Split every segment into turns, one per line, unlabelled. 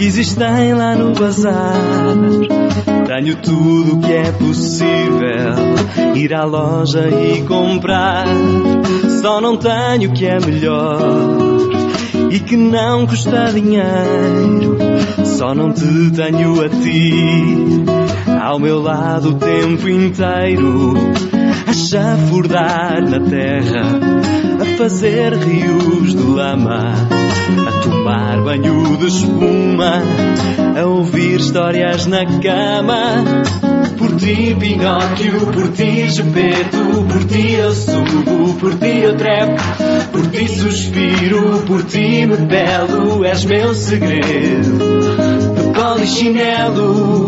que existem lá no bazar. Tenho tudo o que é possível, ir à loja e comprar. Só não tenho o que é melhor e que não custa dinheiro. Só não te tenho a ti, ao meu lado o tempo inteiro, a chafurdar na terra, a fazer rios de lama, a tomar banho de espuma, a ouvir histórias na cama. Por ti Pinóquio, por ti Gepeto, por ti eu subo, por ti eu trepo, por ti suspiro, por ti me belo, és meu segredo de polichinelo.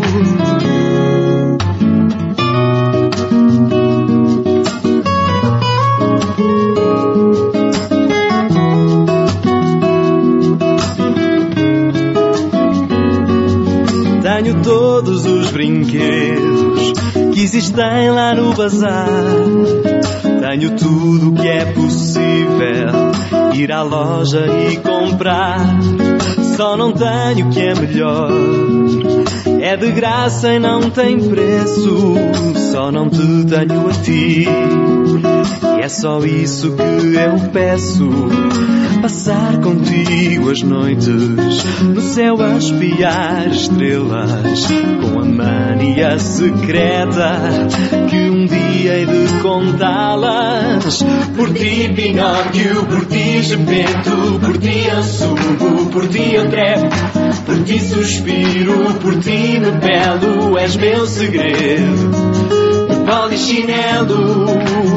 Tenho todos os brinquedos que existem lá no bazar. Tenho tudo o que é possível, ir à loja e comprar. Só não tenho o que é melhor, é de graça e não tem preço. Só não te tenho a ti, e é só isso que eu peço. Passar contigo as noites no céu a espiar estrelas, com a mania secreta que um dia hei de contá-las. Por ti Pinóquio, por ti Gepeto, por ti eu subo, por ti eu trepo, por ti suspiro, por ti me belo, és meu segredo de polichinelo.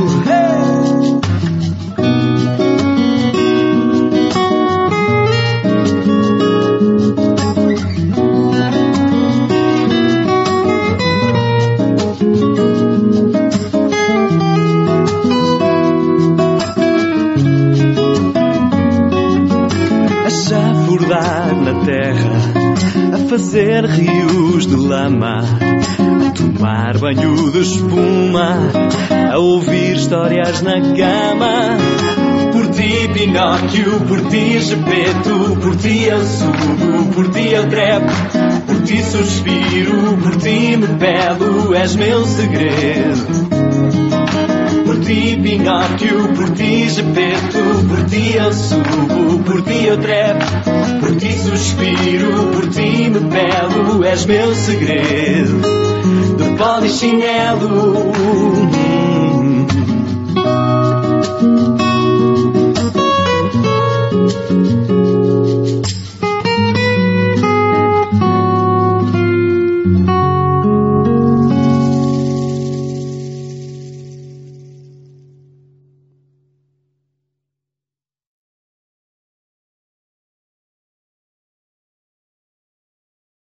Na terra, a fazer rios de lama, a tomar banho de espuma, a ouvir histórias na cama. Por ti Pinóquio, por ti Gepeto, por ti eu subo, por ti eu trepo, por ti suspiro, por ti me belo, és meu segredo. Por ti Pinóquio, por ti Gepeto, por ti eu subo, por ti eu trepo, por ti suspiro, por ti me belo, és meu segredo de polichinelo.